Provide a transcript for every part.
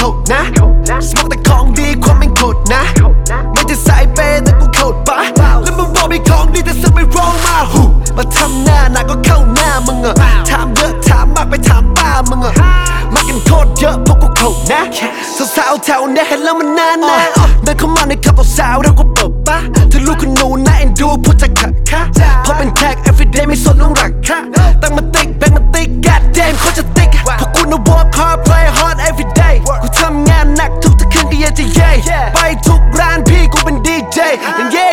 ดนะสมองแต่ของดีความเป็นโคตรนะไม่ได้สายเปย์แต่กูโคตรปะแล้วมึงบอกมีของดีแต่สึกไม่ร้องมาหูมาทำหน้าหนักก็เข้าหน้ามึงอะถามเยอะถามมากไปถามป้ามึงอะมากันโคตรเยอะพวกกูโคตรนะสาวๆแถวนี้เห็นแล้วมันน่านะเดินเข้ามาในขับสาวเราก็เปิดปะเธอลูกคุณหนูน่าเอ็นดูพูดจะขัดค่ะพอเป็นแขก everyday ไม่สนเรื่องรักค่ะตั้งมาติ๊กแบงมาติ๊ก god damn โคตรจะติ๊กพวกกูน่ะ work hard play hard everyday กูทำงานหนักทุกคืนก็ยังจะเย่ไปทุกร้านพี่กูเป็นดีเจเย่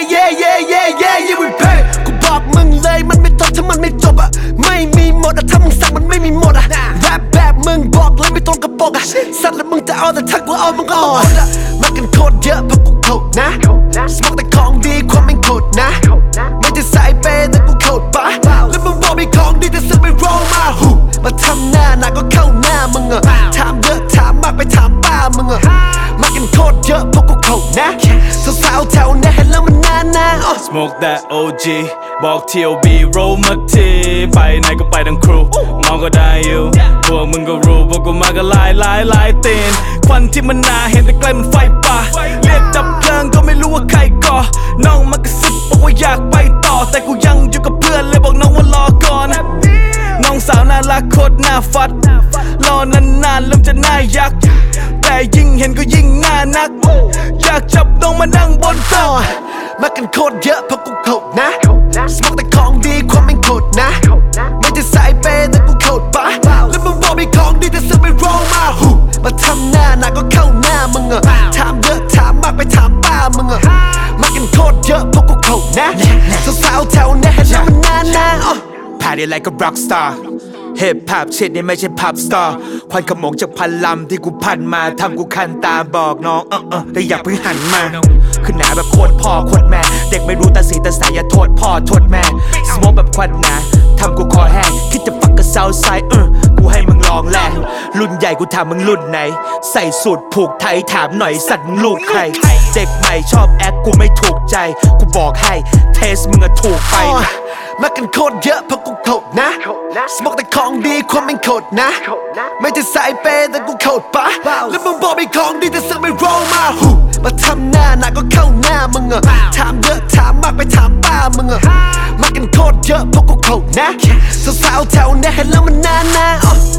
we pay กูบอกมึงเลยมันไม่จบถ้ามันไม่จบอะไม่มีหมดอะถ้ามึงสั่งมันไม่มีหมดอะแรปแบบมึงบอกเลยไม่ตรงกับปกอะสัตว์แล้วมึงจะเอาแต่ถ้ากูเอามึงก็เอามากันโคตรเยอะเพราะกูโคตรนะสมองแต่ของดีความเป็นโคตรนะไม่ได้สายเปย์แต่กูโคตรปะแล้วมึงบอกมีของดีแต่สึกไม่ร้องมาหูมาทำหน้าหนักก็เข้าหน้ามึงอะถามเยอะถามมากไปถามป้ามึงอะมากันโคตรเยอะเพราะกูโคตรนะสาวๆแถวนี้เห็นแล้วมันน่า Smoke that OG บอก TLB roll มาทีไปไหนก็ไปทั้งครูมองก็ได้อยู่พวกมึงก็รู้พวกกูมาก็ลายตีนควันที่มันน่าเห็นแต่ใกล้มันไฟป่าเรียกจับเพลิงก็ไม่รู้ว่าใครก่อน้องมากระซิบบอกว่าอยากไปต่อแต่กูยังอยู่กับเพื่อนเลยบอกน้องว่ารอก่อนน้องสาวน่ารักโคตรน่าฟัดรอนานๆเริ่มจะน่ายักแต่ยิ่งเห็นก็ยิ่งน่านักอยากจับน้องมานั่งบนโต๊ะมากันโคตรเยอะเพราะกูโคตรนะสมองแต่ของดีความเป็นโคตรนะไม่ได้สายเปย์แต่กูโคตรปะแล้วมึงบอกมีของดีแต่สึกไม่ร้องมาหูมาทำหน้าหนักก็เข้าหน้ามึงอะถามเยอะถามมากไปถามป้ามึงอะมากันโคตรเยอะเพราะกูโคตรนะสาวๆแถวนี้เห็นแล้วมันน่า Party like a rock star Hip hop shit นี่ไม่ใช่ pop star ควันขโมงจากพันลำที่กูพันมาทำกูคันตาบอกน้องแต่อย่าเพิ่งหันมาขึ้นหนาแบบโคตรพ่อโคตรแม่เด็กไม่รู้ตาสีตาสายอย่าโทษพ่อโทษแม่สโมกแบบควันหนาทำกูคอแห้งคิดจะฟักกับ Southside กูให้มึงลองแลรุ่นใหญ่กูถามมึงรุ่นไหนใส่สูตรผูกไทยถามหน่อยสัตว์มึงลูกใครเด็กใหม่ชอบแอคกูไม่ถูกใจกูบอกให้เทสมึงอะถูกไปมากันโคตรเยอะเพราะกูโคตรนะสมองแต่ของดีความเป็นโคตรนะไม่ได้สายเปย์แต่กูโคตรปะแล้วมึงบอกมีของดีแต่สึกไม่ร้องมาหูมาทำหน้าหนักก็เข้าหน้ามึงอะถามเยอะถามมากไปถามป้ามึงอะมากันโคตรเยอะเพราะกูโคตรนะสาวๆแถวนี้เห็นแล้วมันน่า